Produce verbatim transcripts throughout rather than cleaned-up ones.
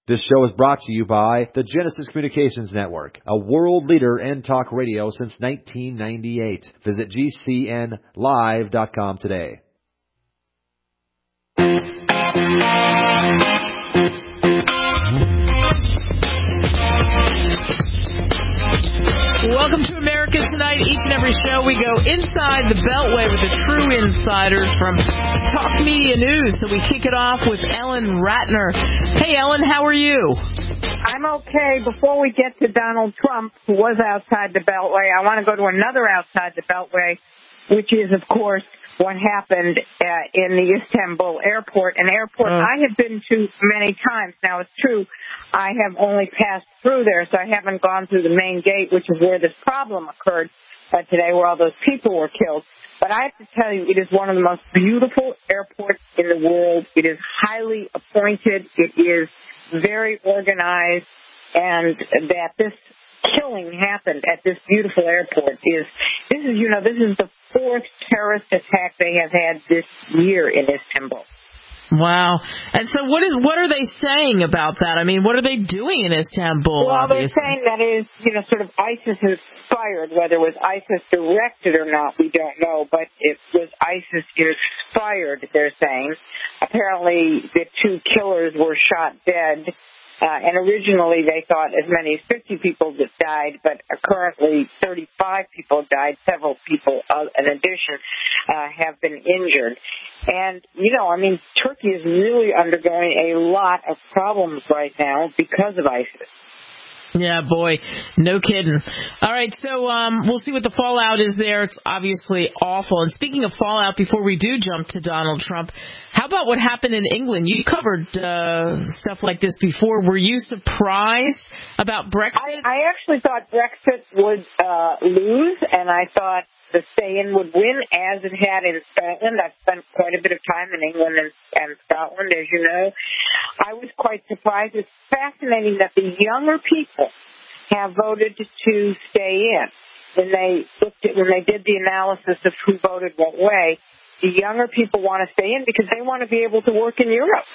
This show is brought to you by the Genesis Communications Network, a world leader in talk radio since nineteen ninety-eight. Visit G C N live dot com today. Welcome to America Tonight. Each and every show we go inside the Beltway with the true insiders from Talk Media News. So we kick it off with Ellen Ratner. Hey, Ellen, how are you? I'm okay. Before we get to Donald Trump, who was outside the Beltway, I want to go to another outside the Beltway, which is, of course, what happened uh, in the Istanbul airport, an airport uh. I have been to many times. Now, it's true, I have only passed through there, so I haven't gone through the main gate, which is where this problem occurred uh, today, where all those people were killed. But I have to tell you, it is one of the most beautiful airports in the world. It is highly appointed. It is very organized, and that this killing happened at this beautiful airport is, this is, you know, this is the fourth terrorist attack they have had this year in Istanbul. Wow. And so what is what are they saying about that? I mean, what are they doing in Istanbul? Well, obviously? They're saying that is, you know, sort of ISIS-inspired. Whether it was ISIS-directed or not, we don't know, but it was ISIS-inspired, they're saying. Apparently, the two killers were shot dead. Uh, and originally they thought as many as fifty people that died, but currently thirty-five people died. Several people, uh, in addition, uh, have been injured. And, you know, I mean, Turkey is really undergoing a lot of problems right now because of ISIS. Yeah, boy, no kidding. All right, so um, we'll see what the fallout is there. It's obviously awful. And speaking of fallout, before we do jump to Donald Trump, how about what happened in England? You covered uh, stuff like this before. Were you surprised about Brexit? I, I actually thought Brexit would uh, lose, and I thought the stay-in would win, as it had in Scotland. I've spent quite a bit of time in England and, and Scotland, as you know. I was quite surprised. It's fascinating that the younger people have voted to stay in. When they looked at, when they did the analysis of who voted what way, the younger people want to stay in because they want to be able to work in Europe.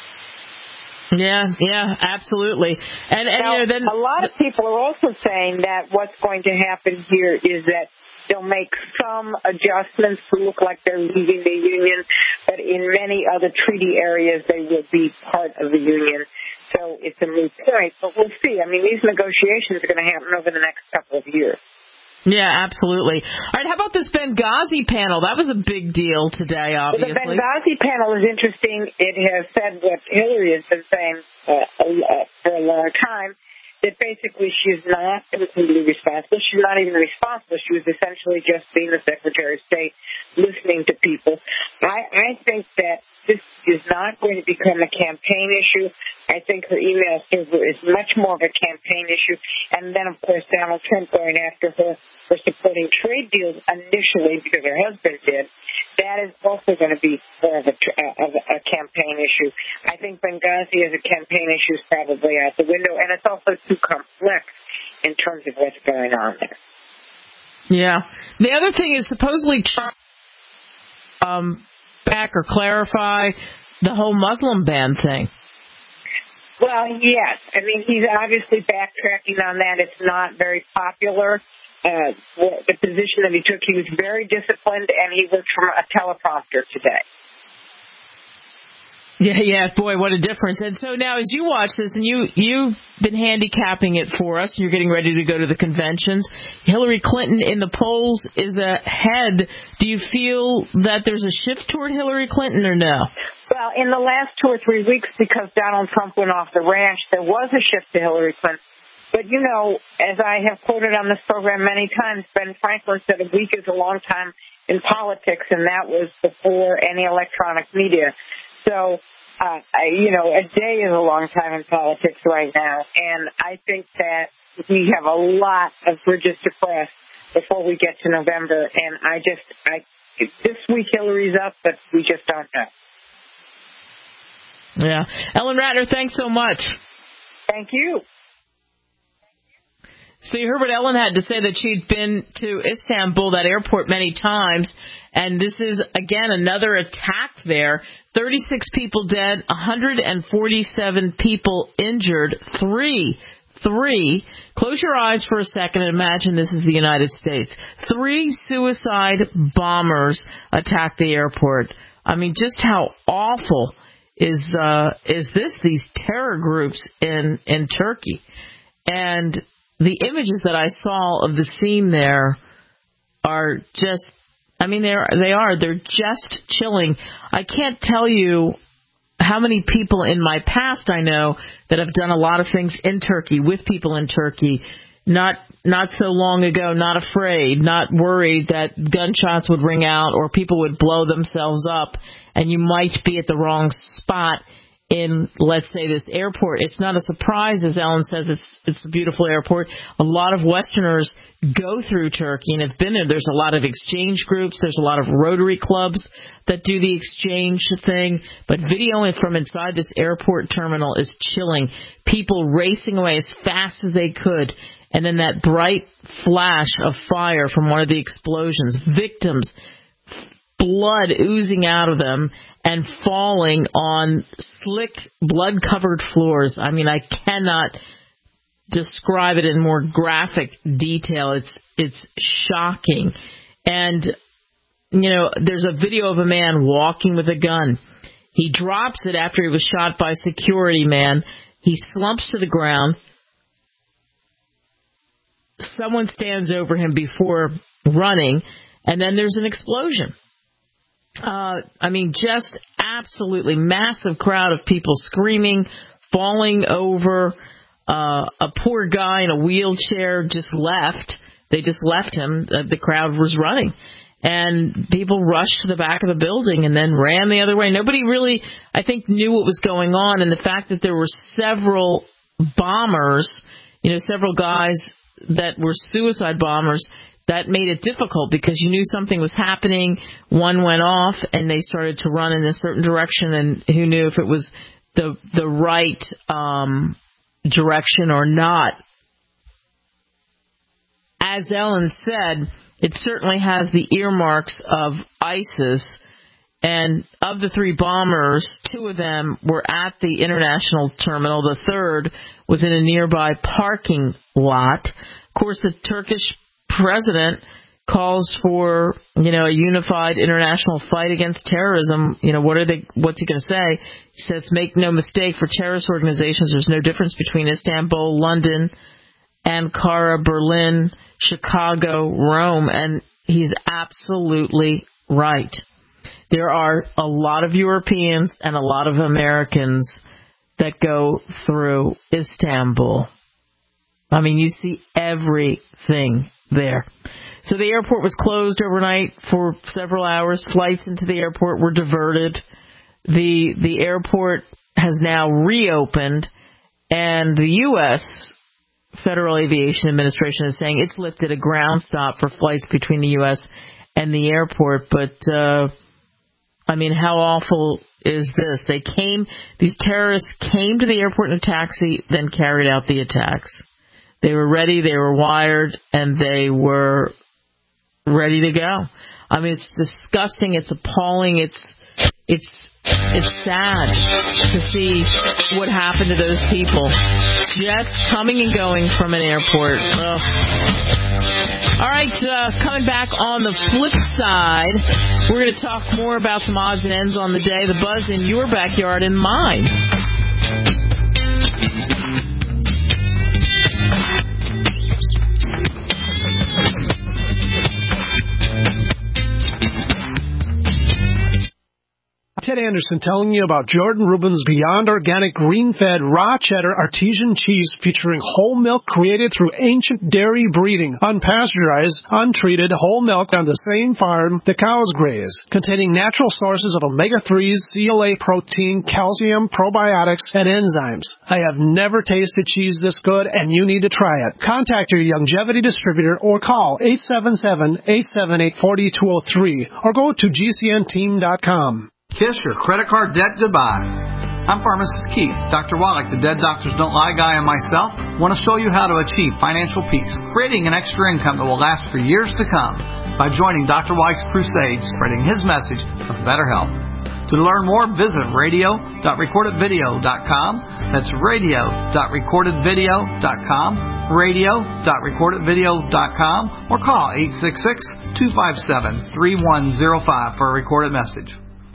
Yeah, yeah, absolutely. And, and now, you know, then a lot of people are also saying that what's going to happen here is that they'll make some adjustments to look like they're leaving the Union, but in many other treaty areas they will be part of the Union. So it's a moot point, but we'll see. I mean, these negotiations are going to happen over the next couple of years. Yeah, absolutely. All right, how about this Benghazi panel? That was a big deal today, obviously. Well, the Benghazi panel is interesting. It has said what Hillary has been saying uh, uh, for a long time, that basically she's not completely responsible. She's not even responsible. She was essentially just being the Secretary of State, listening to people. I, I think that this is not going to become a campaign issue. I think her email server is much more of a campaign issue. And then, of course, Donald Trump going after her for supporting trade deals initially because her husband did. That is also going to be more of a, of a campaign issue. I think Benghazi as a campaign issue is probably out the window, and it's also too complex in terms of what's going on there. Yeah. The other thing is supposedly Trump um, back or clarify the whole Muslim ban thing. Well, yes. I mean, he's obviously backtracking on that. It's not very popular. Uh, the position that he took, he was very disciplined, and he worked from a teleprompter today. Yeah, yeah, boy, what a difference. And so now as you watch this, and you, you've been handicapping it for us, and you're getting ready to go to the conventions, Hillary Clinton in the polls is ahead. Do you feel that there's a shift toward Hillary Clinton or no? Well, in the last two or three weeks, because Donald Trump went off the ranch, there was a shift to Hillary Clinton. But, you know, as I have quoted on this program many times, Ben Franklin said a week is a long time in politics, and that was before any electronic media. So, uh, I, you know, a day is a long time in politics right now, and I think that we have a lot of bridges to cross before we get to November, and I just, I this week Hillary's up, but we just don't know. Yeah. Ellen Ratner, thanks so much. Thank you. So you heard what Ellen had to say, that she'd been to Istanbul, that airport, many times, and this is, again, another attack there. thirty-six people dead, one hundred forty-seven people injured, three, three, close your eyes for a second and imagine this is the United States. Three suicide bombers attacked the airport. I mean, just how awful is uh, is this, these terror groups in, in Turkey? And the images that I saw of the scene there are just, I mean, they're, they are, they're just chilling. I can't tell you how many people in my past I know that have done a lot of things in Turkey, with people in Turkey, not not so long ago, not afraid, not worried that gunshots would ring out or people would blow themselves up, and you might be at the wrong spot in, let's say, this airport. It's not a surprise, as Ellen says, it's it's a beautiful airport. A lot of Westerners go through Turkey and have been there. There's a lot of exchange groups. There's a lot of Rotary clubs that do the exchange thing. But video from inside this airport terminal is chilling. People racing away as fast as they could. And then that bright flash of fire from one of the explosions. Victims, blood oozing out of them and falling on slick, blood-covered floors. I mean, I cannot describe it in more graphic detail. It's it's shocking. And, you know, there's a video of a man walking with a gun. He drops it after he was shot by a security man. He slumps to the ground. Someone stands over him before running, and then there's an explosion. Uh, I mean, just absolutely massive crowd of people screaming, falling over. Uh, a poor guy in a wheelchair just left. They just left him. Uh, the crowd was running. And people rushed to the back of the building and then ran the other way. Nobody really, I think, knew what was going on. And the fact that there were several bombers, you know, several guys that were suicide bombers, that made it difficult because you knew something was happening. One went off and they started to run in a certain direction, and who knew if it was the the right um, direction or not. As Ellen said, it certainly has the earmarks of ISIS. And of the three bombers, two of them were at the international terminal. The third was in a nearby parking lot. Of course, the Turkish president calls for, you know, a unified international fight against terrorism. You know, what are they, what's he going to say? He says, make no mistake, for terrorist organizations, there's no difference between Istanbul, London, Ankara, Berlin, Chicago, Rome. And he's absolutely right. There are a lot of Europeans and a lot of Americans that go through Istanbul. I mean, you see everything there. So the airport was closed overnight for several hours. Flights into the airport were diverted. The the airport has now reopened, and the U S Federal Aviation Administration is saying it's lifted a ground stop for flights between the U S and the airport. But, uh, I mean, how awful is this? They came, these terrorists came to the airport in a taxi, then carried out the attacks. They were ready, they were wired, and they were ready to go. I mean, it's disgusting, it's appalling, it's it's it's sad to see what happened to those people. Just coming and going from an airport. Ugh. All right, uh, coming back on the flip side, we're going to talk more about some odds and ends on the day, the buzz in your backyard and mine. Ted Anderson telling you about Jordan Rubin's Beyond Organic Green-Fed Raw Cheddar Artesian Cheese featuring whole milk created through ancient dairy breeding, unpasteurized, untreated whole milk on the same farm the cows graze, containing natural sources of omega threes, C L A protein, calcium, probiotics, and enzymes. I have never tasted cheese this good, and you need to try it. Contact your Youngevity distributor or call eight seven seven, eight seven eight, four two zero three or go to G C N team dot com. Kiss your credit card debt goodbye. I'm Pharmacist Keith. Doctor Wallach, the Dead Doctors Don't Lie guy, and myself want to show you how to achieve financial peace, creating an extra income that will last for years to come by joining Doctor Wallach's crusade, spreading his message of better health. To learn more, visit radio dot recorded video dot com. That's radio dot recorded video dot com, radio dot recorded video dot com, or call eight six six, two five seven, three one zero five for a recorded message.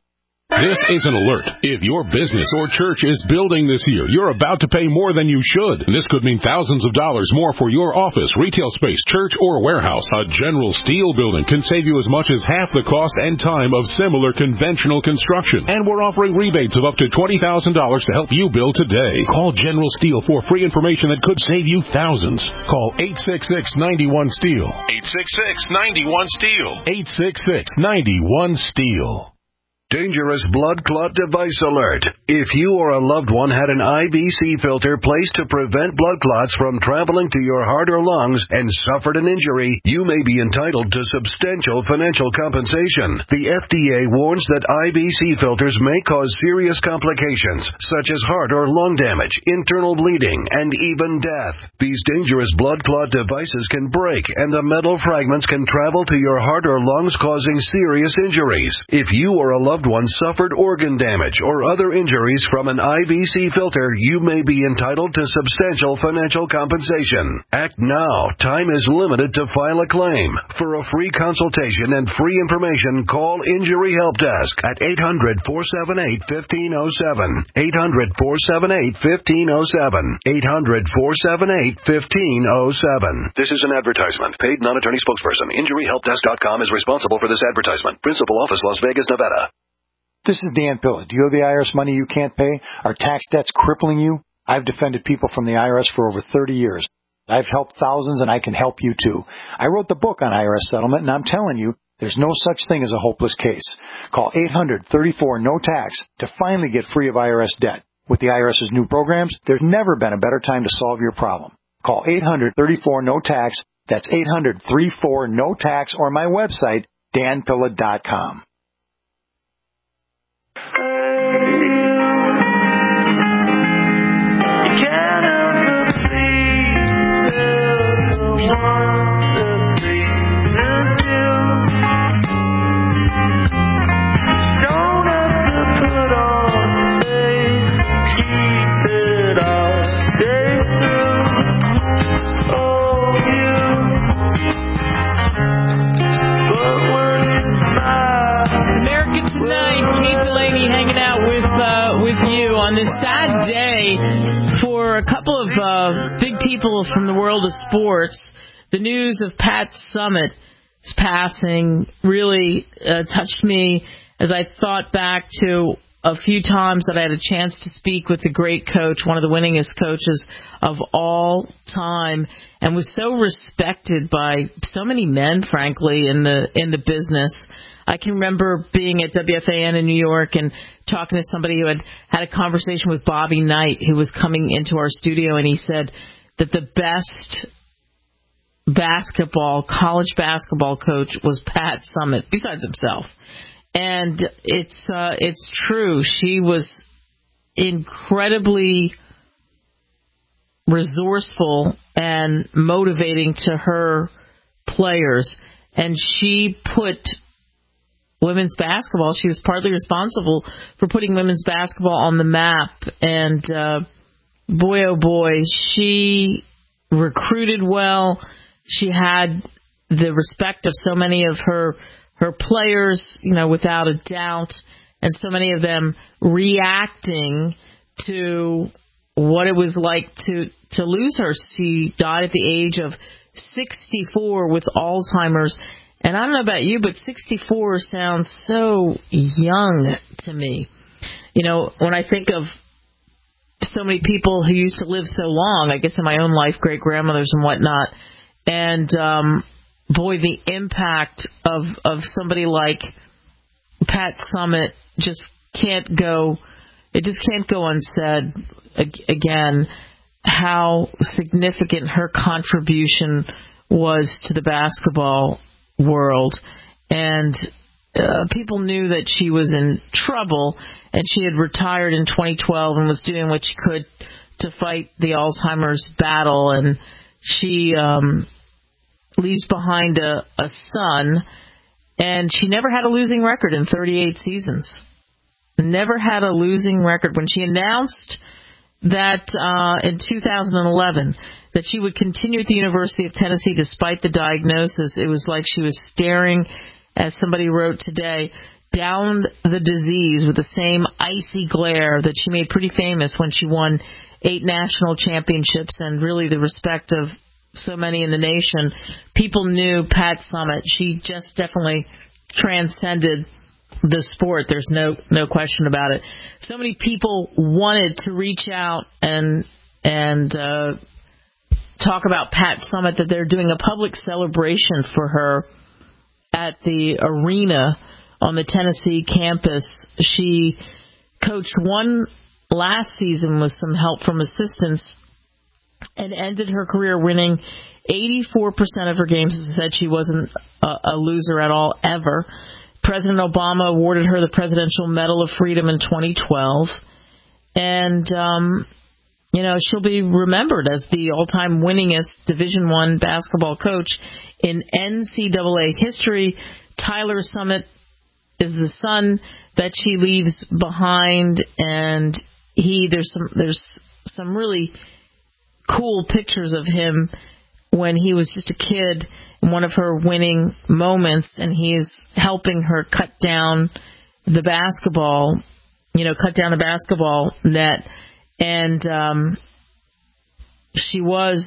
This is an alert. If your business or church is building this year, you're about to pay more than you should. This could mean thousands of dollars more for your office, retail space, church, or warehouse. A General Steel building can save you as much as half the cost and time of similar conventional construction. And we're offering rebates of up to twenty thousand dollars to help you build today. Call General Steel for free information that could save you thousands. Call eight six six, nine one, STEEL. eight six six, nine one, STEEL. eight six six, nine one, STEEL. Dangerous blood clot device alert. If you or a loved one had an I V C filter placed to prevent blood clots from traveling to your heart or lungs and suffered an injury, you may be entitled to substantial financial compensation. The F D A warns that I V C filters may cause serious complications, such as heart or lung damage, internal bleeding, and even death. These dangerous blood clot devices can break, and the metal fragments can travel to your heart or lungs, causing serious injuries. If you or a loved one suffered organ damage or other injuries from an I V C filter, you may be entitled to substantial financial compensation. Act now. Time is limited to file a claim. For a free consultation and free information, call Injury Help Desk at eight hundred, four seven eight, one five zero seven. eight hundred, four seven eight, one five zero seven. eight hundred, four seven eight, one five zero seven. This is an advertisement. Paid non-attorney spokesperson. Injury Help Desk dot com is responsible for this advertisement. Principal office, Las Vegas, Nevada. This is Dan Pilla. Do you owe the I R S money you can't pay? Are tax debts crippling you? I've defended people from the I R S for over thirty years. I've helped thousands, and I can help you too. I wrote the book on I R S settlement, and I'm telling you, there's no such thing as a hopeless case. Call eight hundred, thirty-four, no tax to finally get free of I R S debt. With the IRS's new programs, there's never been a better time to solve your problem. Call eight hundred, thirty-four, no tax. That's eight hundred, thirty-four, no tax, or my website, dan pilla dot com. On this sad day for a couple of uh, big people from the world of sports, the news of Pat Summitt's passing really uh, touched me as I thought back to a few times that I had a chance to speak with the great coach, one of the winningest coaches of all time, and was so respected by so many men, frankly, in the in the business. I can remember being at W F A N in New York and talking to somebody who had had a conversation with Bobby Knight, who was coming into our studio, and he said that the best basketball, college basketball coach was Pat Summitt, besides himself. And it's uh, it's true. She was incredibly resourceful and motivating to her players, and she put women's basketball, she was partly responsible for putting women's basketball on the map. And uh, boy, oh boy, she recruited well. She had the respect of so many of her her players, you know, without a doubt, and so many of them reacting to what it was like to, to lose her. She died at the age of sixty-four with Alzheimer's. And I don't know about you, but sixty-four sounds so young to me. You know, when I think of so many people who used to live so long, I guess in my own life, great-grandmothers and whatnot, and, um, boy, the impact of, of somebody like Pat Summitt just can't go, it just can't go unsaid again, how significant her contribution was to the basketball world. And uh, people knew that she was in trouble, and she had retired in twenty twelve and was doing what she could to fight the Alzheimer's battle, and she um, leaves behind a, a son, and she never had a losing record in thirty-eight seasons. Never had a losing record. When she announced that uh, in two thousand eleven that she would continue at the University of Tennessee despite the diagnosis, it was like she was staring, as somebody wrote today, down the disease with the same icy glare that she made pretty famous when she won eight national championships and really the respect of so many in the nation. People knew Pat Summitt. She just definitely transcended the sport. There's no no question about it. So many people wanted to reach out and and uh, talk about Pat Summitt, that they're doing a public celebration for her at the arena on the Tennessee campus. She coached one last season with some help from assistants and ended her career winning eighty-four percent of her games. As I said, she wasn't a, a loser at all, ever. President Obama awarded her the Presidential Medal of Freedom in twenty twelve. And, um, you know, she'll be remembered as the all-time winningest Division I basketball coach in N C double A history. Tyler Summitt is the son that she leaves behind, and he there's some there's some really cool pictures of him when he was just a kid in one of her winning moments, and he is helping her cut down the basketball, you know, cut down the basketball net. And um, she was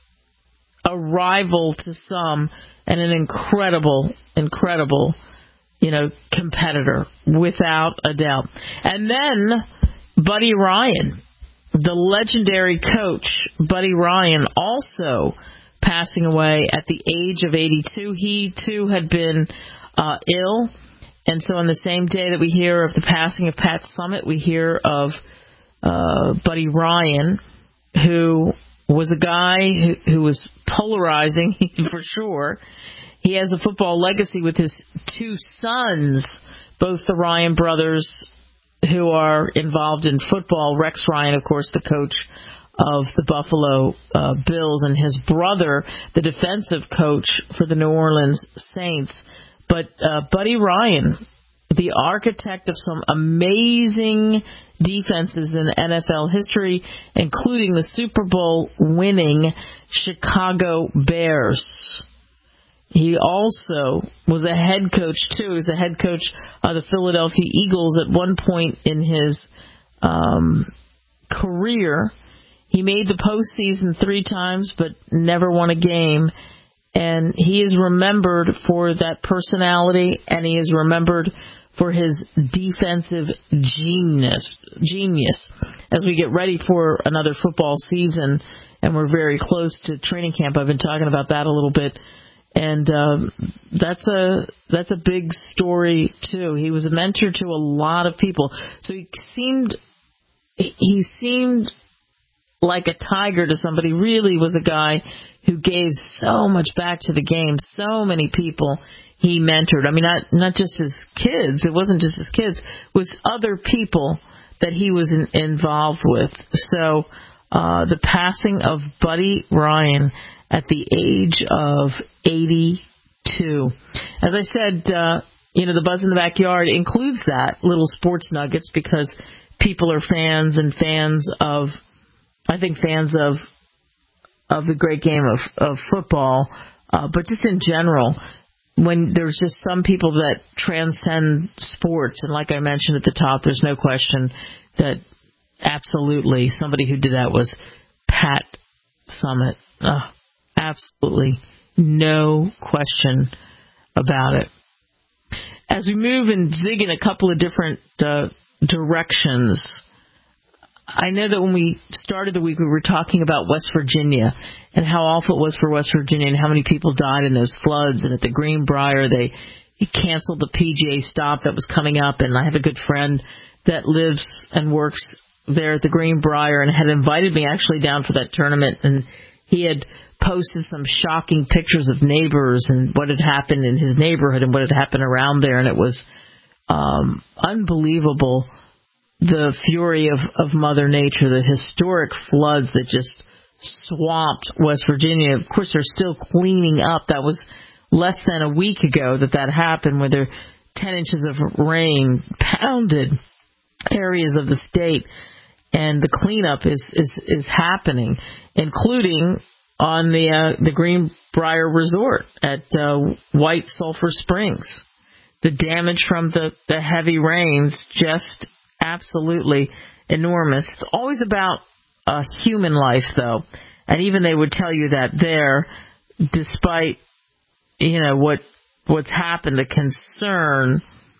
a rival to some and an incredible, incredible, you know, competitor, without a doubt. And then Buddy Ryan, the legendary coach, Buddy Ryan, also passing away at the age of eighty-two. He, too, had been uh, ill. And so on the same day that we hear of the passing of Pat Summitt, we hear of uh, Buddy Ryan, who was a guy who, who was polarizing, for sure. He has a football legacy with his two sons, both the Ryan brothers, who are involved in football. Rex Ryan, of course, the coach of the Buffalo uh, Bills, and his brother, the defensive coach for the New Orleans Saints. But uh, Buddy Ryan, the architect of some amazing defenses in N F L history, including the Super Bowl winning Chicago Bears. He also was a head coach, too. He was a head coach of the Philadelphia Eagles at one point in his um, career. He made the postseason three times, but never won a game. And he is remembered for that personality, and he is remembered for his defensive genius. Genius. As we get ready for another football season, and we're very close to training camp, I've been talking about that a little bit. And um, that's a that's a big story too. He was a mentor to a lot of people. So he seemed he seemed like a tiger to somebody. Really was a guy who gave so much back to the game. So many people he mentored. I mean, not not just his kids. It wasn't just his kids. It was other people that he was in, involved with. So uh, the passing of Buddy Ryan at the age of eighty-two. As I said, uh, you know, the Buzz in the Backyard includes that, little sports nuggets, because people are fans and fans of, I think, fans of of the great game of, of football. Uh, but just in general, when there's just some people that transcend sports, and like I mentioned at the top, there's no question that absolutely somebody who did that was Pat Summitt. Uh, absolutely no question about it. As we move and zig in a couple of different uh, directions, I know that when we started the week, we were talking about West Virginia and how awful it was for West Virginia and how many people died in those floods. And at the Greenbrier, they canceled the P G A stop that was coming up. And I have a good friend that lives and works there at the Greenbrier and had invited me actually down for that tournament. And he had posted some shocking pictures of neighbors and what had happened in his neighborhood and what had happened around there, and it was um, unbelievable, the fury of, of Mother Nature, the historic floods that just swamped West Virginia. Of course, they're still cleaning up. That was less than a week ago that that happened, where there ten inches of rain pounded areas of the state, and the cleanup is, is, is happening, including on the uh, the Greenbrier Resort at uh, White Sulphur Springs. The damage from the, the heavy rains, just absolutely enormous. It's always about a human life, though, and even they would tell you that there, despite, you know, what what's happened, the concern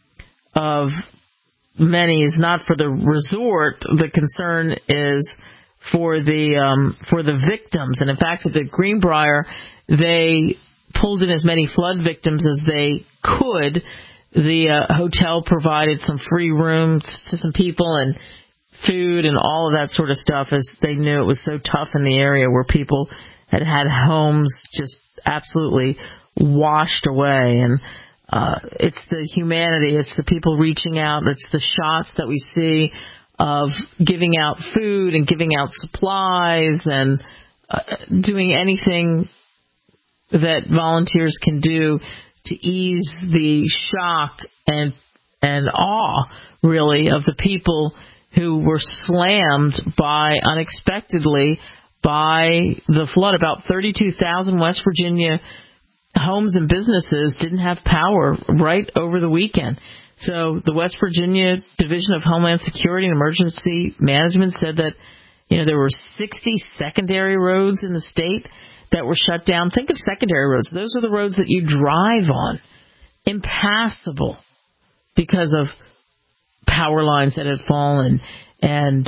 of many is not for the resort. The concern is for the um, for the victims, and in fact, at the Greenbrier, they pulled in as many flood victims as they could. The uh, hotel provided some free rooms to some people and food and all of that sort of stuff, as they knew it was so tough in the area where people had had homes just absolutely washed away. And uh, it's the humanity, it's the people reaching out, it's the shots that we see of giving out food and giving out supplies and uh, doing anything that volunteers can do to ease the shock and and awe, really, of the people who were slammed by, unexpectedly, by the flood. About thirty-two thousand West Virginia homes and businesses didn't have power right over the weekend. So the West Virginia Division of Homeland Security and Emergency Management said that, you know, there were sixty secondary roads in the state that were shut down. Think of secondary roads. Those are the roads that you drive on, impassable because of power lines that had fallen and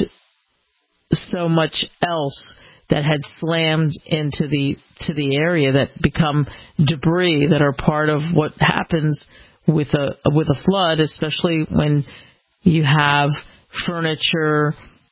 so much else that had slammed into the to the area that become debris that are part of what happens with a with a flood, especially when you have furniture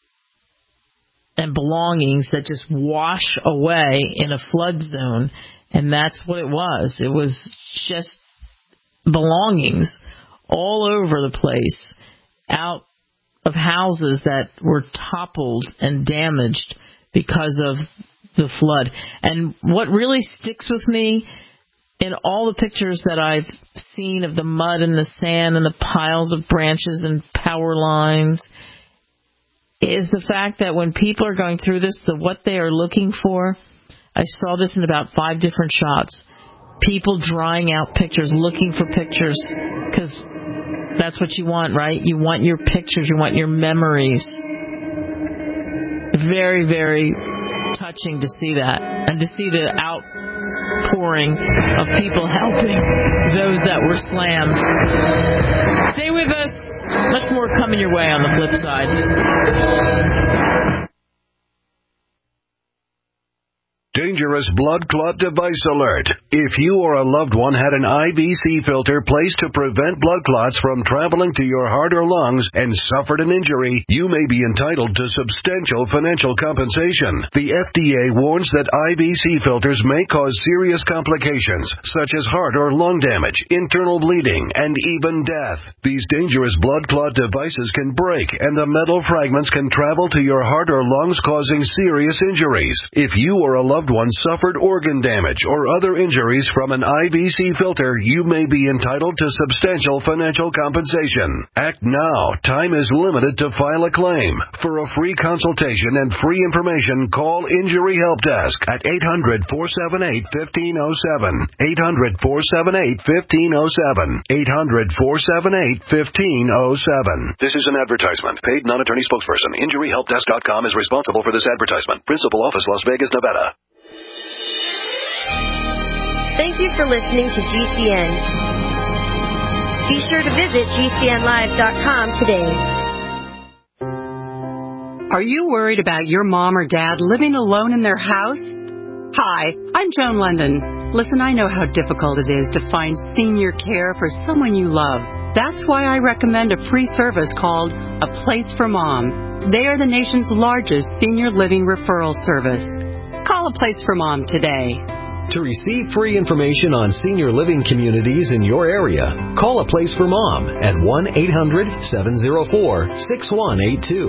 and belongings that just wash away in a flood zone. And that's what it was. It was just belongings all over the place, out of houses that were toppled and damaged because of the flood. And what really sticks with me in all the pictures that I've seen of the mud and the sand and the piles of branches and power lines is the fact that when people are going through this, the what they are looking for, I saw this in about five different shots, people drying out pictures, looking for pictures, because that's what you want, right? You want your pictures, you want your memories. Very, very touching to see that, and to see the outpouring of people helping those that were slammed. Stay with us. Much more coming your way on the flip side. Dangerous blood clot device alert. If you or a loved one had an I V C filter placed to prevent blood clots from traveling to your heart or lungs and suffered an injury, you may be entitled to substantial financial compensation. The F D A warns that I V C filters may cause serious complications, such as heart or lung damage, internal bleeding, and even death. These dangerous blood clot devices can break, and the metal fragments can travel to your heart or lungs, causing serious injuries. If you or a loved one suffered organ damage or other injuries from an I V C filter, you may be entitled to substantial financial compensation. Act now. Time is limited to file a claim. For a free consultation and free information, call Injury Help Desk at eight hundred, four seven eight, one five zero seven, eight hundred, four seven eight, one five zero seven, eight hundred, four seven eight, one five zero seven. This is an advertisement. Paid non-attorney spokesperson. Injury Help Desk dot com is responsible for this advertisement. Principal office, Las Vegas, Nevada. Thank you for listening to G C N. Be sure to visit G C N live dot com today. Are you worried about your mom or dad living alone in their house? Hi, I'm Joan London. Listen, I know how difficult it is to find senior care for someone you love. That's why I recommend a free service called A Place for Mom. They are the nation's largest senior living referral service. Call A Place for Mom today. To receive free information on senior living communities in your area, call A Place for Mom at one eight hundred seven oh four six one eight two.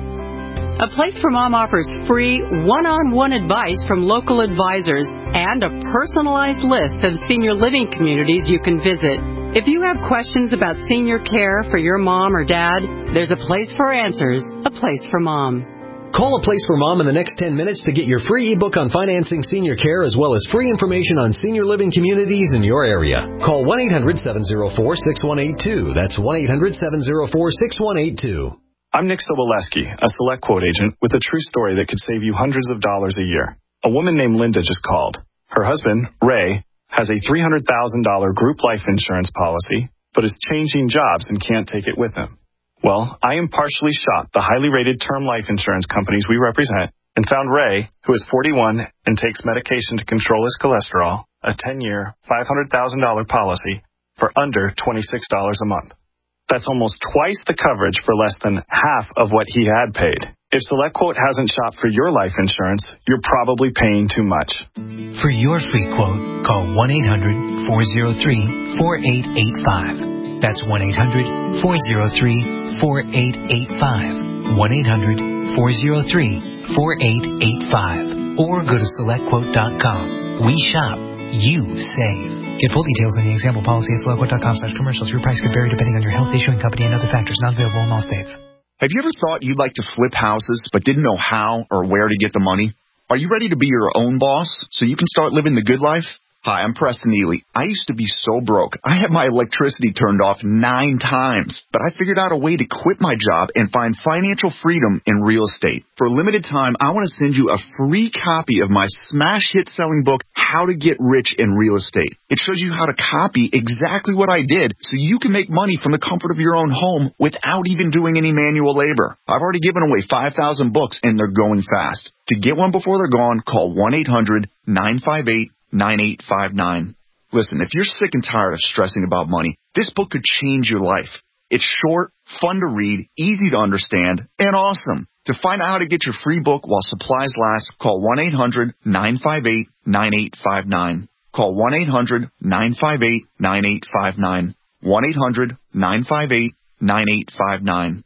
A Place for Mom offers free one-on-one advice from local advisors and a personalized list of senior living communities you can visit. If you have questions about senior care for your mom or dad, there's a place for answers, A Place for Mom. Call A Place for Mom in the next ten minutes to get your free ebook on financing senior care as well as free information on senior living communities in your area. Call one eight hundred seven oh four six one eight two. That's one eight hundred seven oh four six one eight two. I'm Nick Soboleski, a Select Quote agent with a true story that could save you hundreds of dollars a year. A woman named Linda just called. Her husband, Ray, has a three hundred thousand dollars group life insurance policy, but is changing jobs and can't take it with him. Well, I impartially shopped the highly rated term life insurance companies we represent and found Ray, who is forty-one and takes medication to control his cholesterol, a ten-year, five hundred thousand dollars policy for under twenty-six dollars a month. That's almost twice the coverage for less than half of what he had paid. If SelectQuote hasn't shopped for your life insurance, you're probably paying too much. For your free quote, call one eight hundred four oh three four eight eight five. That's one eight hundred four oh three four eight eight five. one eight hundred four oh three four eight eight five. Or go to select quote dot com. We shop, you save. Get full details on the example policy at select quote dot com slash commercials. Your price could vary depending on your health, issuing company, and other factors. Not available in all states. Have you ever thought you'd like to flip houses but didn't know how or where to get the money? Are you ready to be your own boss so you can start living the good life? Hi, I'm Preston Ely. I used to be so broke. I had my electricity turned off nine times, but I figured out a way to quit my job and find financial freedom in real estate. For a limited time, I want to send you a free copy of my smash hit selling book, How to Get Rich in Real Estate. It shows you how to copy exactly what I did so you can make money from the comfort of your own home without even doing any manual labor. I've already given away five thousand books and they're going fast. To get one before they're gone, call one eight hundred nine five eight nine eight five nine. Listen, if you're sick and tired of stressing about money, this book could change your life. It's short, fun to read, easy to understand, and awesome. To find out how to get your free book while supplies last, call one eight hundred nine five eight nine eight five nine. Call one eight hundred nine five eight nine eight five nine. one eight hundred nine five eight nine eight five nine.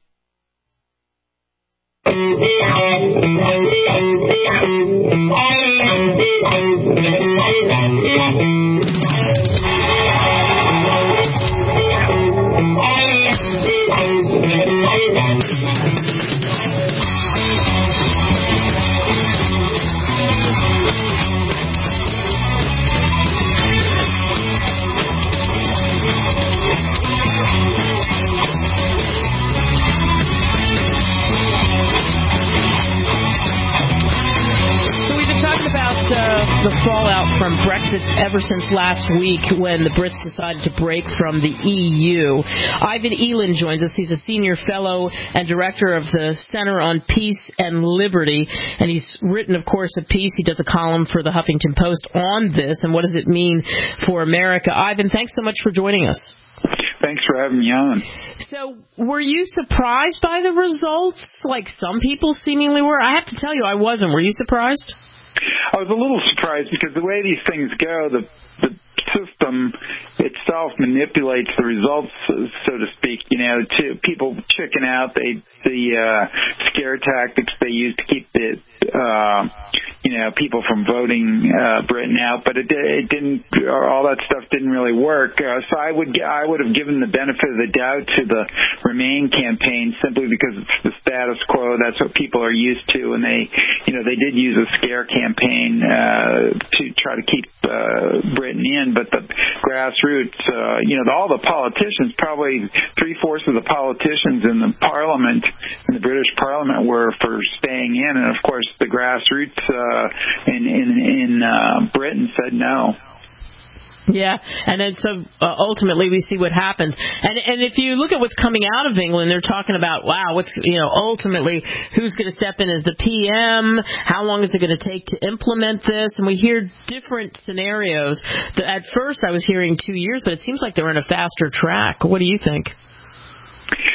The fallout from Brexit ever since last week when the Brits decided to break from the E U. Ivan Eland joins us. He's a senior fellow and director of the Center on Peace and Liberty, and he's written, of course, a piece. He does a column for the Huffington Post on this, and what does it mean for America. Ivan, thanks so much for joining us. Thanks for having me on. So, were you surprised by the results, like some people seemingly were? I have to tell you, I wasn't. Were you surprised? I was a little surprised because the way these things go, the, the system itself manipulates the results, so to speak. You know, to people chicken out, they the uh, scare tactics they use to keep the uh, you know people from voting uh, Britain out, but it, it didn't. All that stuff didn't really work. Uh, so I would I would have given the benefit of the doubt to the Remain campaign simply because it's the status quo. That's what people are used to, and they you know they did use a scare campaign uh, to try to keep uh, Britain in, but the grassroots, uh, you know, all the politicians, probably three-fourths of the politicians in the parliament, in the British parliament, were for staying in, and of course the grassroots uh, in in, in uh, Britain said no. Yeah, and then so uh, ultimately we see what happens. And and if you look at what's coming out of England, they're talking about, wow, what's, you know, ultimately who's going to step in as the P M, how long is it going to take to implement this? And we hear different scenarios. At first I was hearing two years, but it seems like they're on a faster track. What do you think?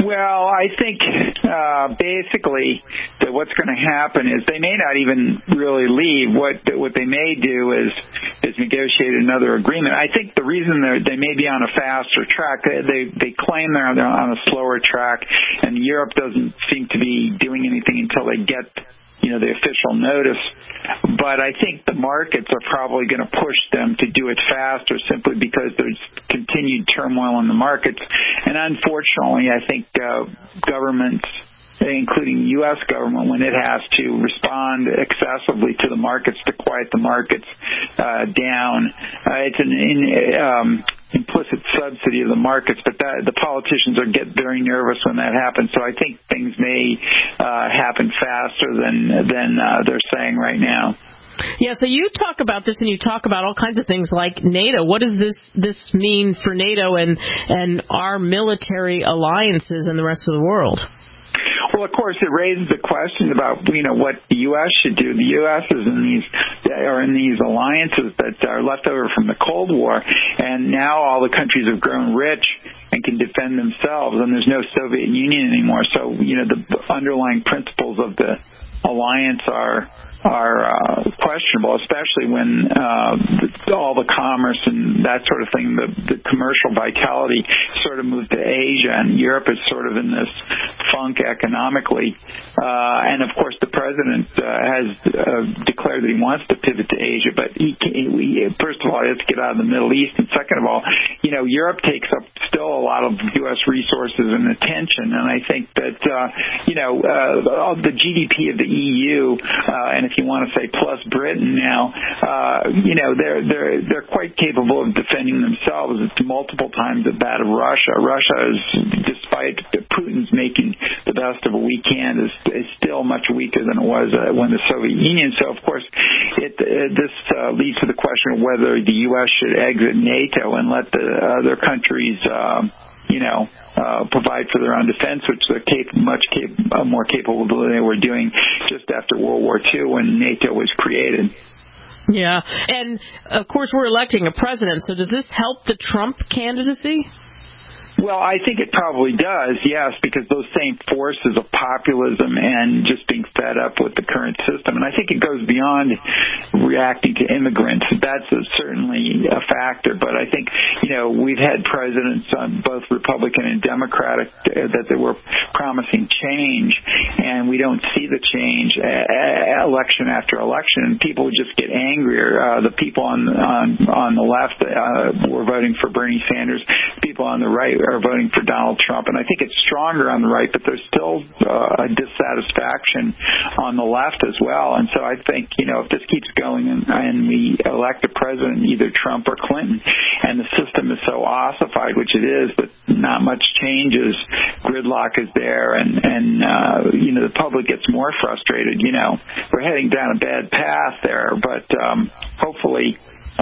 Well, I think uh, basically that what's going to happen is they may not even really leave. What what they may do is is negotiate another agreement. I think the reason they may be on a faster track, they, they they claim they're on a slower track, and Europe doesn't seem to be doing anything until they get, you know, the official notice. But I think the markets are probably going to push them to do it faster simply because there's continued turmoil in the markets. And unfortunately, I think uh, governments, including the U S government, when it has to respond excessively to the markets to quiet the markets uh, down, uh, it's an in, um, implicit subsidy of the markets, but that, the politicians are get very nervous when that happens. So I think things may uh, happen faster than than uh, they're saying right now. Yeah, so you talk about this, and you talk about all kinds of things like NATO. What does this this mean for NATO and and our military alliances in the rest of the world? Well, of course, it raises the question about, you know, what the U S should do. The U S is in these are in these alliances that are left over from the Cold War, and now all the countries have grown rich and can defend themselves, and there's no Soviet Union anymore. So, you know, the underlying principles of the alliance are are uh, questionable, especially when uh, the, all the commerce and that sort of thing, the, the commercial vitality sort of moved to Asia, and Europe is sort of in this funk economically. Uh, and, of course, the president uh, has uh, declared that he wants to pivot to Asia, but he, he, first of all, he has to get out of the Middle East, and second of all, you know, Europe takes up still a lot of U S resources and attention, and I think that, uh, you know, uh, the G D P of the E U, uh, and if you want to say plus Britain now, uh, you know, they're they're they're quite capable of defending themselves. It's multiple times the that of Russia. Russia is, despite Putin's making the best of a weak hand, is, is still much weaker than it was uh, when the Soviet Union. So, of course, it, uh, this uh, leads to the question of whether the U S should exit NATO and let the other countries, uh, you know, uh, provide for their own defense, which they're cap- much cap- uh, more capable than they were doing just after World War Two when NATO was created. Yeah, and of course we're electing a president, so does this help the Trump candidacy? Well, I think it probably does, yes, because those same forces of populism and just being fed up with the current system. And I think it goes beyond reacting to immigrants. That's a, certainly a factor. But I think, you know, we've had presidents, um, both Republican and Democratic, uh, that they were promising change, and we don't see the change uh, election after election. And people just get angrier. Uh, the people on, on, on the left uh, were voting for Bernie Sanders. People on the right are voting for Donald Trump, and I think it's stronger on the right, but there's still uh, a dissatisfaction on the left as well. And so I think, you know, if this keeps going and, and we elect a president, either Trump or Clinton, and the system is so ossified, which it is, that not much changes, gridlock is there, and, and uh, you know, the public gets more frustrated. You know, we're heading down a bad path there, but um, hopefully,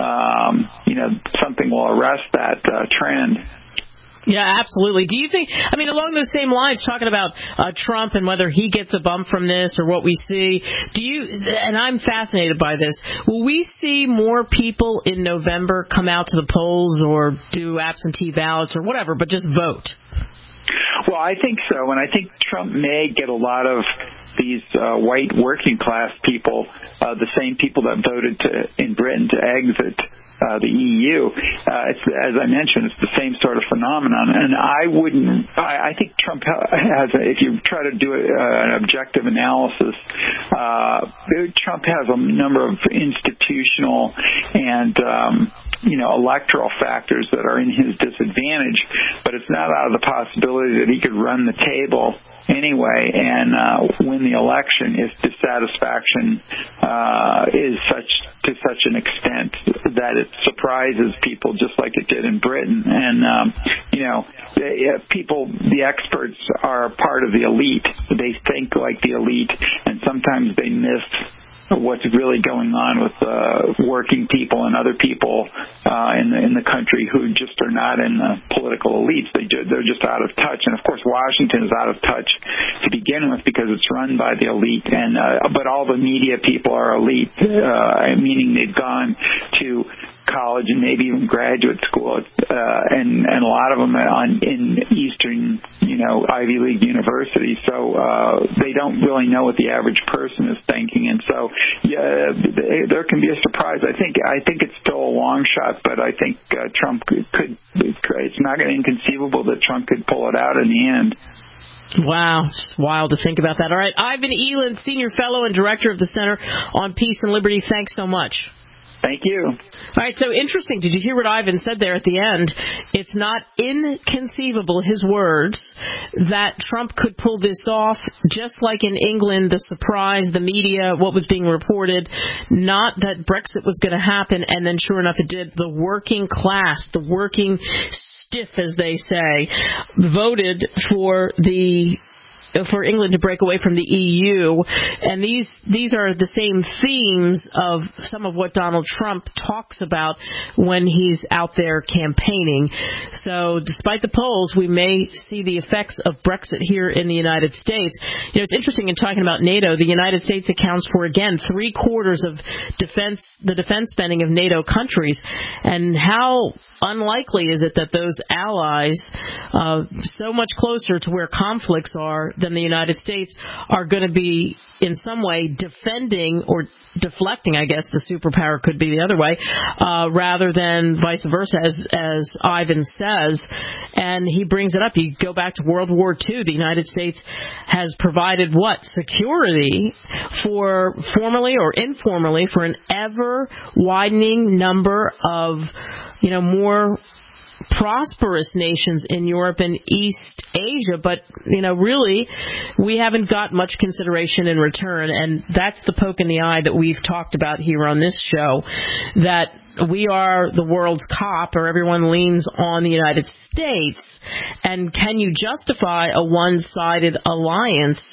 um, you know, something will arrest that uh, trend. Yeah, absolutely. Do you think, I mean, along those same lines, talking about uh, Trump and whether he gets a bump from this or what we see, do you, and I'm fascinated by this, will we see more people in November come out to the polls or do absentee ballots or whatever, but just vote? Well, I think so, and I think Trump may get a lot of these uh, white working class people, uh, the same people that voted to, in Britain to exit uh, the E U. Uh, it's, as I mentioned, it's the same sort of phenomenon, and I wouldn't. I, I think Trump has. A, if you try to do a, uh, an objective analysis, uh, Trump has a number of institutional and um, you know electoral factors that are in his disadvantage, but it's not out of the possibility that he could run the table anyway and uh, win the election if dissatisfaction uh, is such to such an extent that it surprises people, just like it did in Britain. And um, you know, people, the experts are part of the elite. They think like the elite, and sometimes they miss what's really going on with uh, working people and other people uh, in the in the country who just are not in the political elites. They do, they're just out of touch, and of course Washington is out of touch to begin with because it's run by the elite, and uh, but all the media people are elite, uh, meaning they've gone to college and maybe even graduate school, uh, and and a lot of them on in Eastern, you know, Ivy League universities. So uh, they don't really know what the average person is thinking, and so yeah, they, there can be a surprise. I think I think it's still a long shot, but I think uh, Trump could, could. It's not inconceivable that Trump could pull it out in the end. Wow, it's wild to think about that. All right, Ivan Eland, Senior Fellow and Director of the Center on Peace and Liberty, thanks so much. Thank you. All right, so interesting. Did you hear what Ivan said there at the end? It's not inconceivable, his words, that Trump could pull this off, just like in England, the surprise, the media, what was being reported, not that Brexit was going to happen, and then sure enough it did. The working class, the working stiff, as they say, voted for the for England to break away from the E U, and these these are the same themes of some of what Donald Trump talks about when he's out there campaigning. So despite the polls, we may see the effects of Brexit here in the United States. You know, it's interesting in talking about NATO, the United States accounts for, again, three quarters of defense, the defense spending of NATO countries, and how unlikely is it that those allies, uh, so much closer to where conflicts are than the United States, are going to be in some way defending or deflecting, I guess the superpower could be the other way, uh, rather than vice versa, as, as Ivan says. And he brings it up. You go back to World War Two, the United States has provided what? Security for, formally or informally, for an ever-widening number of, you know, more prosperous nations in Europe and East Asia, but, you know, really, we haven't got much consideration in return, and that's the poke in the eye that we've talked about here on this show, that we are the world's cop, or everyone leans on the United States, and can you justify a one-sided alliance?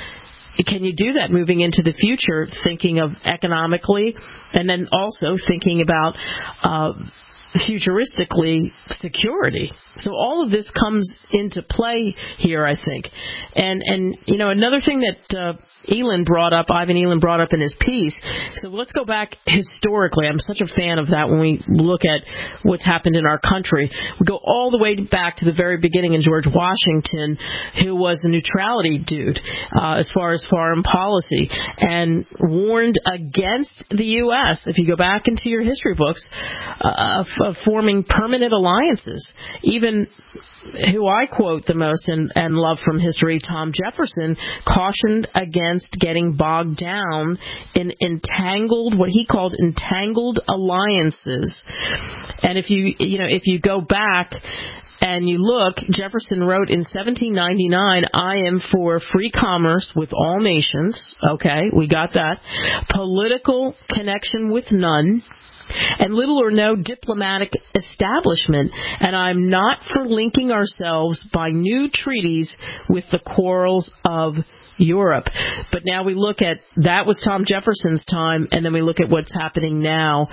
Can you do that moving into the future, thinking of economically, and then also thinking about uh futuristically security? So all of this comes into play here, I think. And, and you know, another thing that uh, Eland brought up, Ivan Eland brought up in his piece, so let's go back historically. I'm such a fan of that when we look at what's happened in our country. We go all the way back to the very beginning in George Washington, who was a neutrality dude uh, as far as foreign policy, and warned against the U S, if you go back into your history books, uh, of forming permanent alliances. Even who I quote the most and, and love from history, Tom Jefferson, cautioned against getting bogged down in entangled, what he called entangled alliances. And if you, you know, if you go back and you look, Jefferson wrote in seventeen ninety-nine, I am for free commerce with all nations. Okay, we got that. Political connection with none, and little or no diplomatic establishment, and I'm not for linking ourselves by new treaties with the quarrels of Europe. But now we look at, that was Tom Jefferson's time, and then we look at what's happening now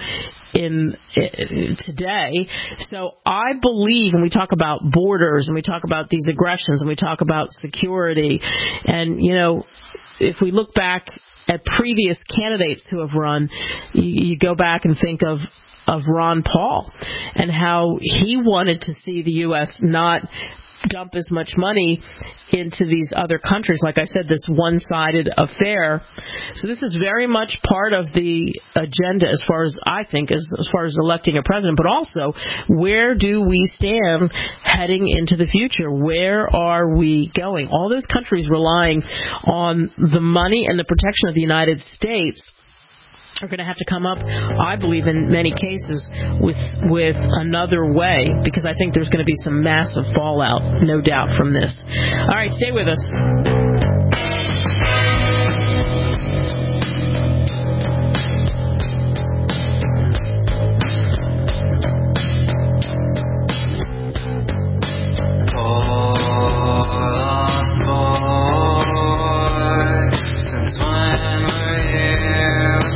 in uh, today. So I believe, when we talk about borders, and we talk about these aggressions, and we talk about security, and, you know, if we look back at previous candidates who have run, you, you go back and think of of Ron Paul and how he wanted to see the U S not dump as much money into these other countries. Like I said, this one-sided affair. So this is very much part of the agenda, as far as I think, as, as far as electing a president, but also where do we stand heading into the future? Where are we going? All those countries relying on the money and the protection of the United States are going to have to come up, I believe, in many cases, with with another way, because I think there's going to be some massive fallout, no doubt, from this. All right, stay with us. Since when were you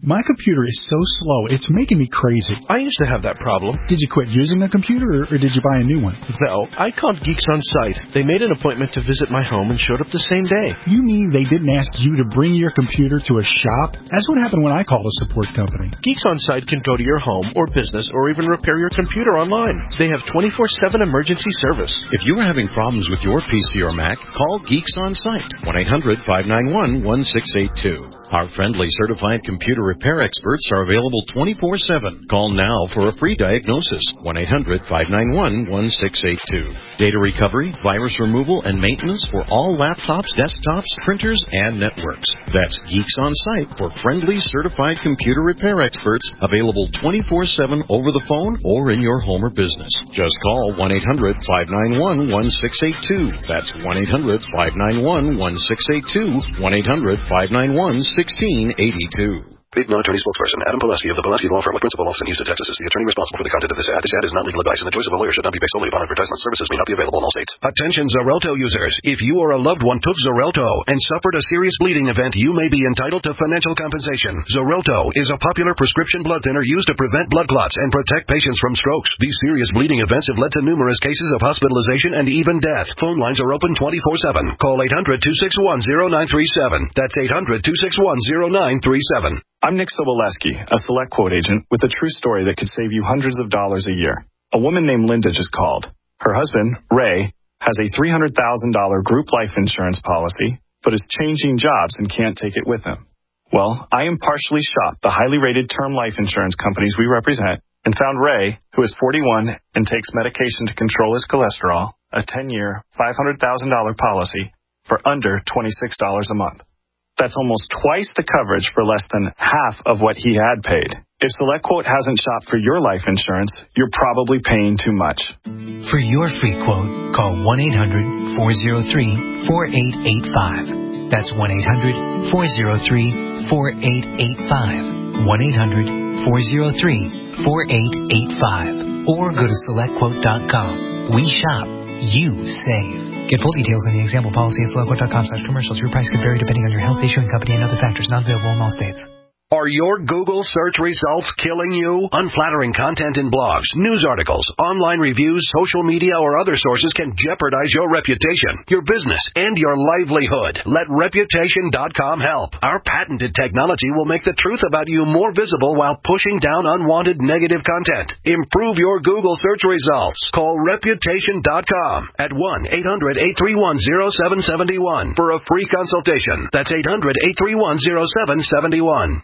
My computer is so slow, it's making me crazy. I used to have that problem. Did you quit using a computer, or did you buy a new one? No, I called Geeks On Site. They made an appointment to visit my home and showed up the same day. You mean they didn't ask you to bring your computer to a shop? That's what happened when I called a support company. Geeks On Site can go to your home or business or even repair your computer online. They have twenty-four seven emergency service. If you are having problems with your P C or Mac, call Geeks On Site, one eight hundred five nine one one six eight two. Our friendly certified computer repair experts are available twenty-four seven. Call now for a free diagnosis, one eight hundred five nine one one six eight two. Data recovery, virus removal, and maintenance for all laptops, desktops, printers, and networks. That's Geeks On Site for friendly certified computer repair experts, available twenty-four seven over the phone or in your home or business. Just call one eight hundred five nine one one six eight two. That's one eight hundred five nine one one six eight two, one eight hundred five nine one one six eight two. Paid non-attorney spokesperson Adam Pileski of the Pileski Law Firm with principal office in Houston, Texas is the attorney responsible for the content of this ad. This ad is not legal advice, and the choice of a lawyer should not be based solely upon advertisement. Services may not be available in all states. Attention Xarelto users. If you or a loved one took Xarelto and suffered a serious bleeding event, you may be entitled to financial compensation. Xarelto is a popular prescription blood thinner used to prevent blood clots and protect patients from strokes. These serious bleeding events have led to numerous cases of hospitalization and even death. Phone lines are open twenty-four seven. Call eight hundred two six one zero nine three seven. That's eight hundred two six one zero nine three seven. I'm Nick Soboleski, a Select Quote agent with a true story that could save you hundreds of dollars a year. A woman named Linda just called. Her husband, Ray, has a three hundred thousand dollars group life insurance policy, but is changing jobs and can't take it with him. Well, I impartially shopped the highly rated term life insurance companies we represent and found Ray, who is forty-one and takes medication to control his cholesterol, a ten-year, five hundred thousand dollars policy for under twenty-six dollars a month. That's almost twice the coverage for less than half of what he had paid. If SelectQuote hasn't shopped for your life insurance, you're probably paying too much. For your free quote, call one eight hundred four oh three four eight eight five. That's one eight hundred four oh three four eight eight five. one eight hundred four oh three four eight eight five. Or go to select quote dot com. We shop, you save. Get full details in the example policy at select quote dot com slash commercials. Your price could vary depending on your health, issuing company, and other factors not available in all states. Are your Google search results killing you? Unflattering content in blogs, news articles, online reviews, social media, or other sources can jeopardize your reputation, your business, and your livelihood. Let Reputation dot com help. Our patented technology will make the truth about you more visible while pushing down unwanted negative content. Improve your Google search results. Call Reputation dot com at one eight hundred eight three one oh seven seven one for a free consultation. That's eight hundred eight three one oh seven seven one.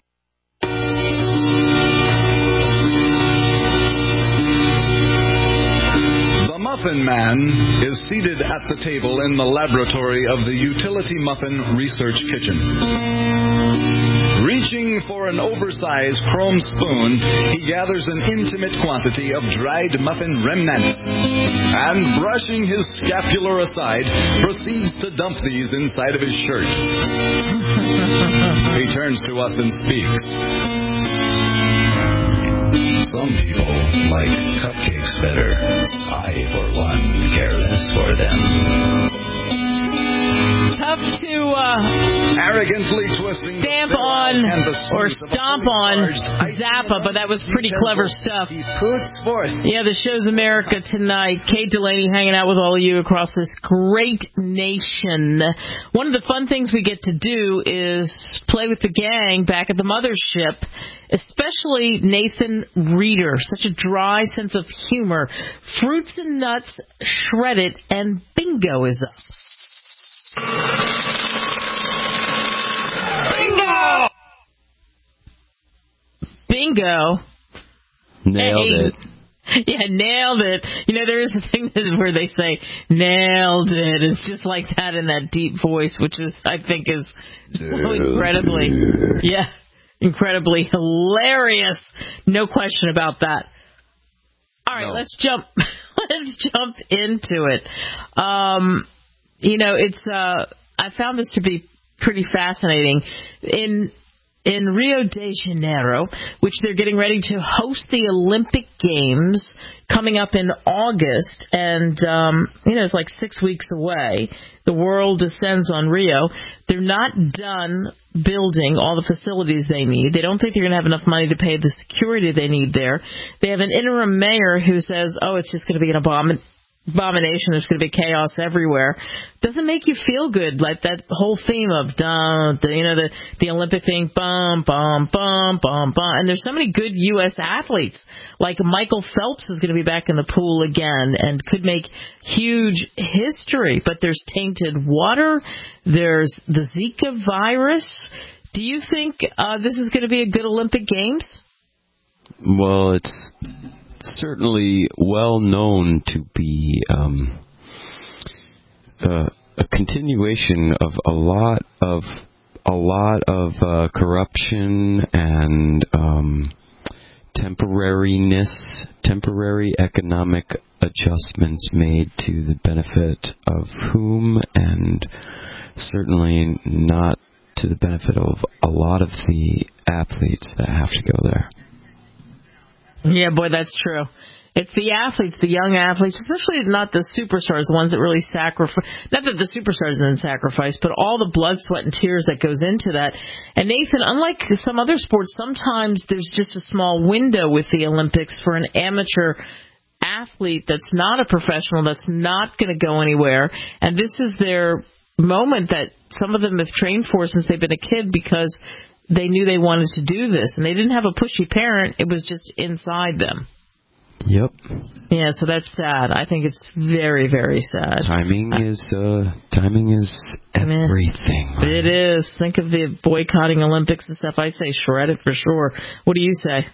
Muffin Man is seated at the table in the laboratory of the Utility Muffin Research Kitchen. Reaching for an oversized chrome spoon, he gathers an intimate quantity of dried muffin remnants and, brushing his scapula aside, proceeds to dump these inside of his shirt. He turns to us and speaks. Some people like cupcakes better. I, for one, care less for them. Tough to uh, arrogantly twisting stamp on or stomp on Zappa, but that was pretty clever stuff. Yeah, the show's America Tonight. Kate Delaney hanging out with all of you across this great nation. One of the fun things we get to do is play with the gang back at the mothership, especially Nathan Reeder. Such a dry sense of humor. Fruits and nuts, shredded, and bingo is up. Bingo! Bingo. Nailed hey. it. Yeah, nailed it. You know, there is a thing where they say, nailed it. It's just like that in that deep voice, which is, I think, is so incredibly, yeah, incredibly hilarious. No question about that. All right, no. let's jump, let's jump into it. Um, You know, it's. Uh, I found this to be pretty fascinating. In in Rio de Janeiro, which they're getting ready to host the Olympic Games coming up in August. And, um, you know, it's like six weeks away. The world descends on Rio. They're not done building all the facilities they need. They don't think they're going to have enough money to pay the security they need there. They have an interim mayor who says, oh, it's just going to be an abomin- abomination. There's going to be chaos everywhere. Doesn't make you feel good, like that whole theme of, dun, the, you know, the, the Olympic thing, bum, bum, bum, bum, bum. And there's so many good U S athletes. Like Michael Phelps is going to be back in the pool again and could make huge history. But there's tainted water. There's the Zika virus. Do you think uh, this is going to be a good Olympic Games? Well, it's certainly well known to be um, uh, a continuation of a lot of a lot of uh, corruption and um, temporariness, temporary economic adjustments made to the benefit of whom, and certainly not to the benefit of a lot of the athletes that have to go there. Yeah, boy, that's true. It's the athletes, the young athletes, especially not the superstars, the ones that really sacrifice. Not that the superstars didn't sacrifice, but all the blood, sweat, and tears that goes into that. And Nathan, unlike some other sports, sometimes there's just a small window with the Olympics for an amateur athlete that's not a professional, that's not going to go anywhere. And this is their moment that some of them have trained for since they've been a kid because they knew they wanted to do this. And they didn't have a pushy parent. It was just inside them. Yep. Yeah, so that's sad. I think it's very, very sad. Timing is uh, timing is everything. Right? It is. Think of the boycotting Olympics and stuff. I say shred it for sure. What do you say?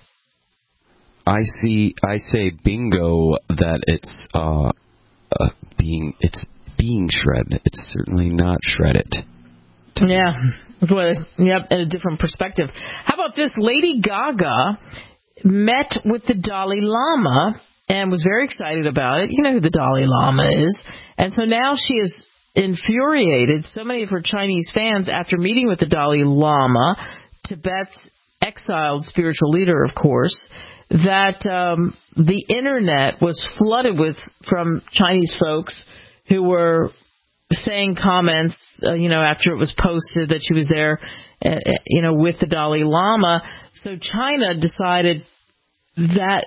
I see. I say bingo that it's uh, uh, being it's being shredded. It's certainly not shredded. Yeah. Well, yep. In a different perspective. How about this? Lady Gaga met with the Dalai Lama and was very excited about it. You know who the Dalai Lama is. And so now she is infuriated, so many of her Chinese fans, after meeting with the Dalai Lama, Tibet's exiled spiritual leader, of course, that um, the Internet was flooded with from Chinese folks who were saying comments, uh, you know, after it was posted that she was there, uh, you know, with the Dalai Lama. So China decided that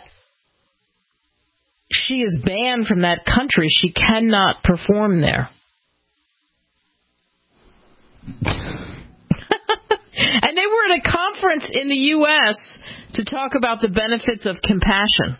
she is banned from that country. She cannot perform there. And they were at a conference in the U S to talk about the benefits of compassion.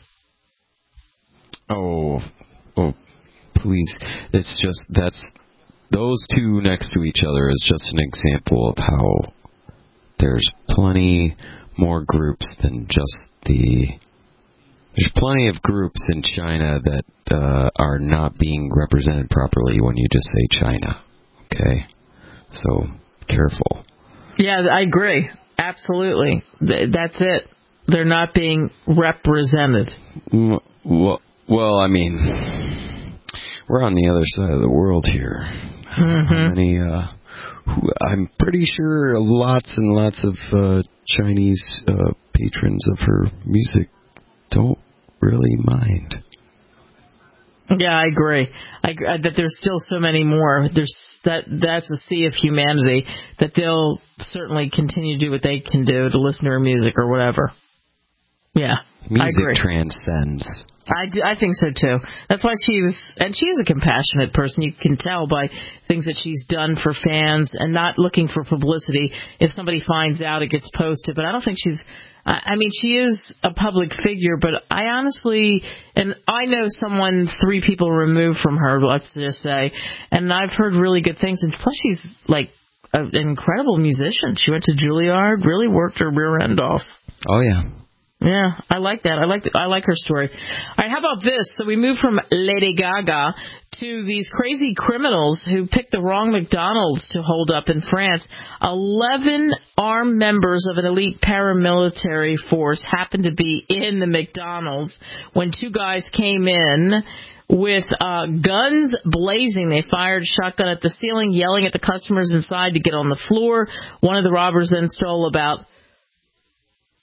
Oh, oh, please. It's just, that's, those two next to each other is just an example of how there's plenty more groups than just the... There's plenty of groups in China that uh, are not being represented properly when you just say China. Okay? So, careful. Yeah, I agree. Absolutely. That's it. They're not being represented. Well, well, I mean, we're on the other side of the world here. Mm-hmm. How many, uh, who, I'm pretty sure lots and lots of uh, Chinese uh, patrons of her music don't really mind. Yeah, I agree. I agree that there's still so many more. There's that that's a sea of humanity that they'll certainly continue to do what they can do to listen to her music or whatever. Yeah, music I agree. transcends. I, do, I think so, too. That's why she was, and she is a compassionate person. You can tell by things that she's done for fans and not looking for publicity. If somebody finds out, it gets posted. But I don't think she's, I mean, she is a public figure, but I honestly, and I know someone three people removed from her, let's just say, and I've heard really good things. And plus, she's like a, an incredible musician. She went to Juilliard, really worked her rear end off. Oh, yeah. Yeah, I like that. I like the, I like her story. All right, how about this? So we move from Lady Gaga to these crazy criminals who picked the wrong McDonald's to hold up in France. Eleven armed members of an elite paramilitary force happened to be in the McDonald's when two guys came in with uh, guns blazing. They fired a shotgun at the ceiling, yelling at the customers inside to get on the floor. One of the robbers then stole about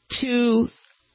two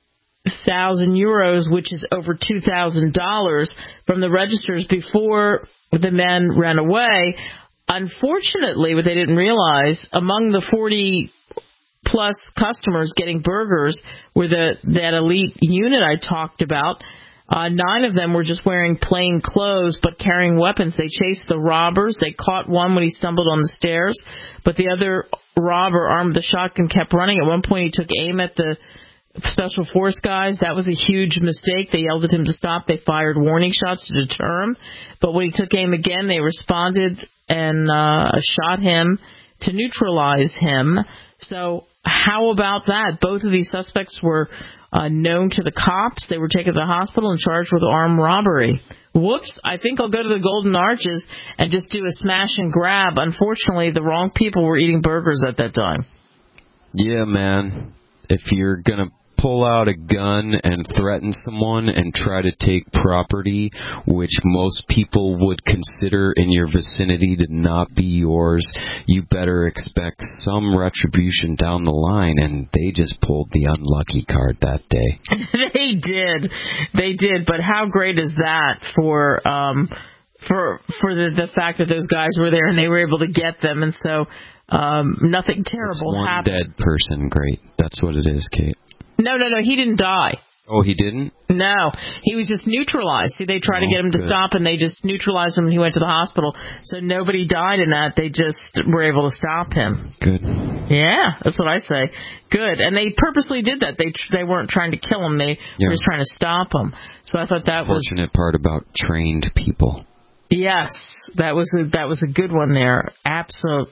thousand euros, which is over two thousand dollars, from the registers before the men ran away. Unfortunately, what they didn't realize, among the forty plus customers getting burgers were the that elite unit I talked about. Uh, nine of them were just wearing plain clothes but carrying weapons. They chased the robbers. They caught one when he stumbled on the stairs, but the other robber, armed with a shotgun, kept running. At one point, he took aim at the Special Force guys. That was a huge mistake. They yelled at him to stop. They fired warning shots to deter him. But when he took aim again, they responded and uh, shot him to neutralize him. So how about that? Both of these suspects were uh, known to the cops. They were taken to the hospital and charged with armed robbery. Whoops, I think I'll go to the Golden Arches and just do a smash and grab. Unfortunately, the wrong people were eating burgers at that time. Yeah, man. If you're going to pull out a gun and threaten someone and try to take property, which most people would consider in your vicinity to not be yours, you better expect some retribution down the line, and they just pulled the unlucky card that day. They did. They did, but how great is that for um, for for the, the fact that those guys were there and they were able to get them, and so um, nothing terrible it's one happened. Dead person, great. That's what it is, Kate. No, no, no, he didn't die. Oh, he didn't? No, he was just neutralized. See, they tried oh, to get him to good. stop, and they just neutralized him, and he went to the hospital. So nobody died in that. They just were able to stop him. Good. Yeah, that's what I say. Good. And they purposely did that. They they weren't trying to kill him. They yeah. were just trying to stop him. So I thought that was... The fortunate part about trained people. Yes, that was a, that was a good one there. Absol-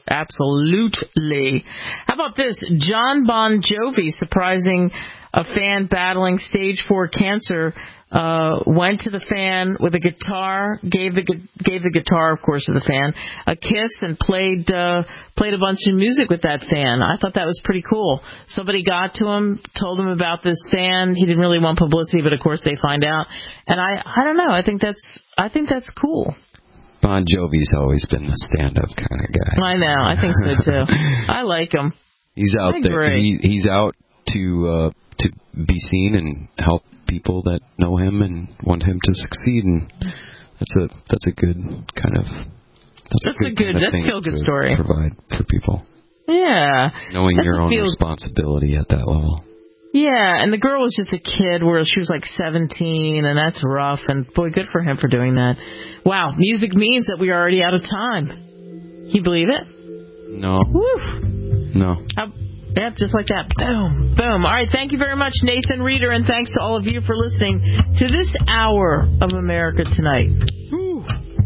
absolutely. How about this? John Bon Jovi, surprising a fan battling stage four cancer, uh, went to the fan with a guitar, gave the gave the guitar, of course, to the fan, a kiss, and played uh, played a bunch of music with that fan. I thought that was pretty cool. Somebody got to him, told him about this fan. He didn't really want publicity, but of course they find out. And I I don't know. I think that's I think that's cool. Bon Jovi's always been the stand-up kind of guy. I know. I think so too. I like him. He's out there. He, he's out to uh, to be seen and help people that know him and want him to succeed. And that's a that's a good kind of that's, that's a good, a good kind of that's still a good story. Provide for people. Yeah. Knowing that's your own feels... responsibility at that level. Yeah, and the girl was just a kid where she was like seventeen, and that's rough. And boy, good for him for doing that. Wow, music means that we are already out of time. Can you believe it? No. Woo. No. How, yeah, just like that. Boom. Boom. All right, thank you very much, Nathan Reeder, and thanks to all of you for listening to this hour of America Tonight. Woo.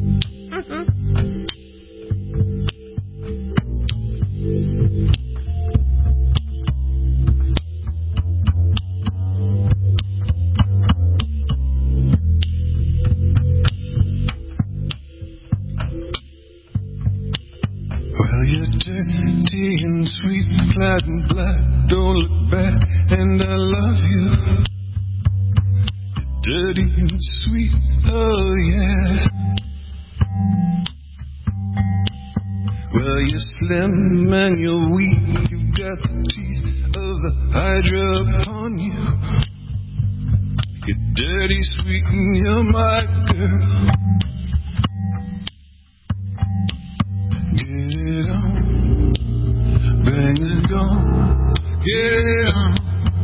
Well, you're dirty and sweet, clad in black, don't look back, and I love you. You're dirty and sweet, oh yeah. Well, you're slim and you're weak, you've got the teeth of the Hydra upon you. You're dirty, sweet, and you're my girl. Get it on, bang it on, get it on.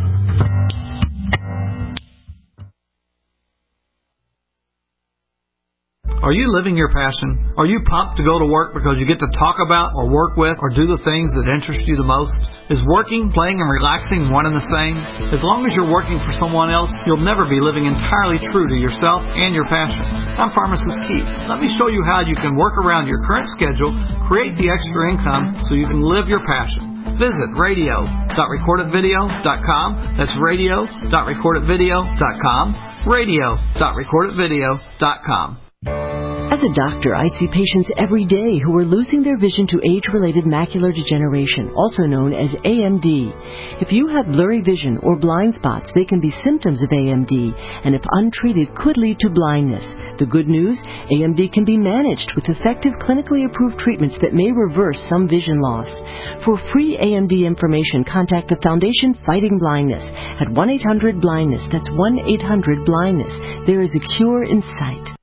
Are you living your passion? Are you pumped to go to work because you get to talk about or work with or do the things that interest you the most? Is working, playing, and relaxing one and the same? As long as you're working for someone else, you'll never be living entirely true to yourself and your passion. I'm Pharmacist Keith. Let me show you how you can work around your current schedule, create the extra income so you can live your passion. Visit radio dot record it video dot com. That's radio dot record it video dot com. radio dot record it video dot com. As a doctor, I see patients every day who are losing their vision to age-related macular degeneration, also known as A M D. If you have blurry vision or blind spots, they can be symptoms of A M D, and if untreated, could lead to blindness. The good news, A M D can be managed with effective clinically approved treatments that may reverse some vision loss. For free A M D information, contact the Foundation Fighting Blindness at one eight hundred blindness. That's one eight hundred blindness. There is a cure in sight.